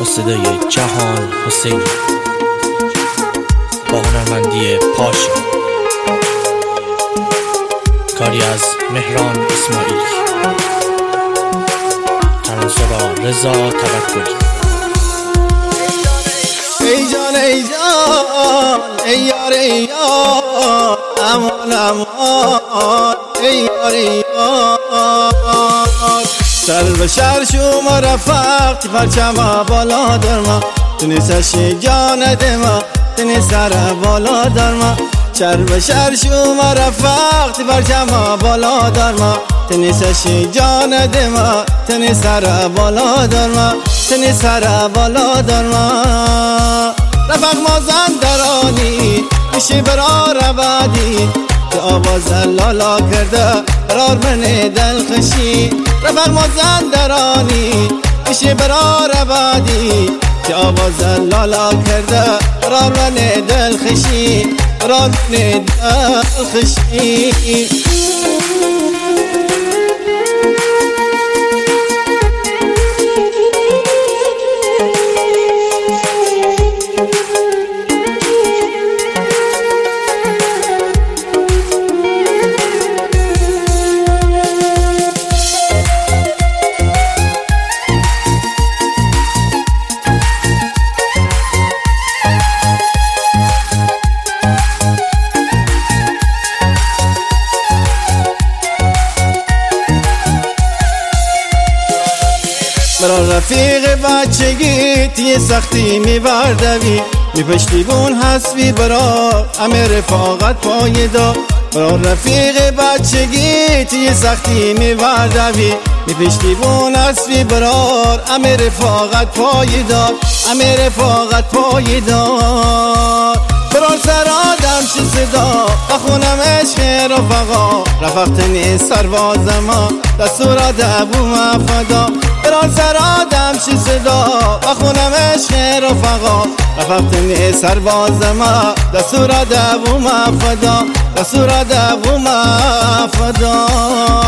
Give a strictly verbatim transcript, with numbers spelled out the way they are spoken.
با صدای جهان حسینی با هنرمندی پاشا، کاری از مهران اسماعیلی، ترانه‌سرا رضا توکلی. ای جان ای جان ای یار ای یار امان امان ای یار ای یار سر به شهر شما رفت پرچم بالا درما تونستش جان دما تنی سر بالا درما سر به شهر شما رفت پرچم بالا درما تنیستش جان دما تنی سر بالا درما تنی سر بالا درما رفق مازندرانی میشه برا ربادی که آواز لالا کرده قرار من دل خشی رفق مازندرانی میشه برا ربادی که آواز لالا کرده قرار من دل خشی قرار من دل خشی. برا رفیق بچگی تی سختی میبردوی میپشتیبون حسبی برا همه رفاقت پایدار برا رفیق بچگی تی سختی میبردوی میپشتیبون حسبی برا همه رفاقت پایدار همه رفاقت پایدار برار سر آدم چی صدا بخونم عشق رفقا رفقتنی سربازما دستورات ابو مفدا برار سر آدم چی صدا بخونم عشق رفقا رفقتنی سربازما دستورات ابو مفدا دستورات ابو مفدا.